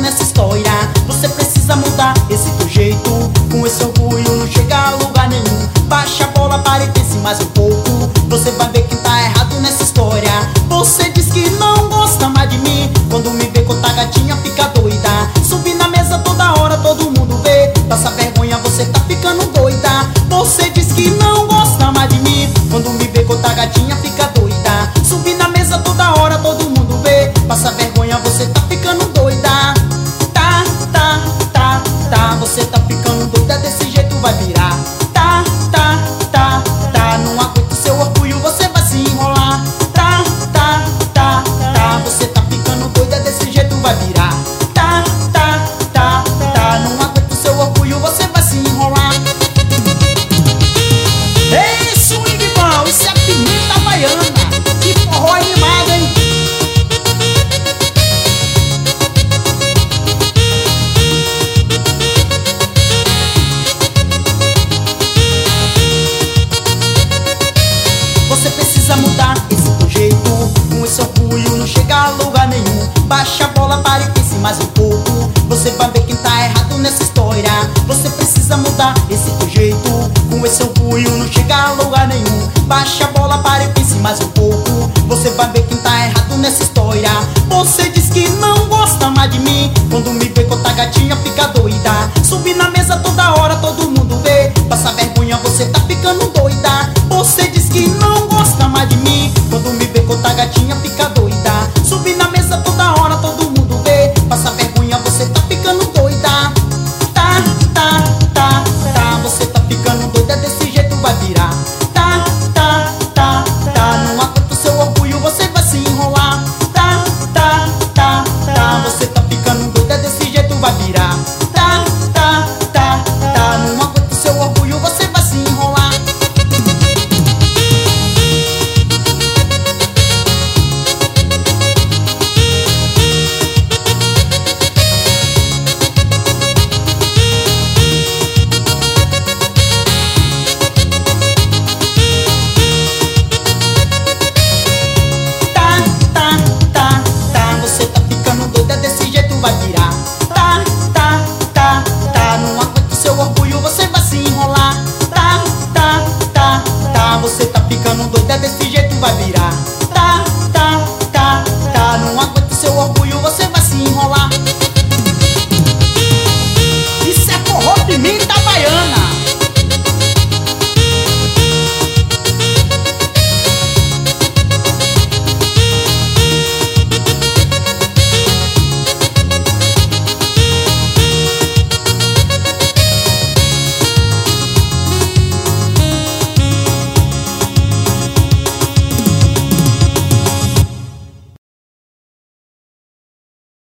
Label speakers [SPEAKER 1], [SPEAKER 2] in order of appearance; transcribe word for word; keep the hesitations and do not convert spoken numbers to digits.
[SPEAKER 1] nessa história. Você precisa mudar esse teu jeito. Com esse orgulho não chega a lugar nenhum. Baixa a bola, para e pense mais um pouco. Você vai ver quem tá errado nessa história. Você diz que não gosta mais de mim. Quando me vê com outra gatinha fica doida. Subir na mesa toda hora, todo mundo vê. Passa vergonha, você tá ficando doida. Você diz que não gosta mais de mim. Quando me vê com outra gatinha fica doida. Subir na mesa toda hora, todo mundo vê. Passa vergonha, você tá ficando doida. Tá, tá, tá, tá. Você tá ficando doida, desse jeito vai virar. Tá, tá, tá, tá. Não aguento seu orgulho, você vai se enrolar. Tá, tá, tá, tá. Você tá ficando doida, desse jeito vai virar. Tá, tá, tá, tá. Não aguento seu orgulho, você vai se enrolar. Ei, swing bom, isso é pimenta havaiana. Que forró animado, hein? Você precisa mudar esse teu jeito. Com esse orgulho não chega a lugar nenhum. Baixa a bola, para e pense mais um pouco. Você vai ver que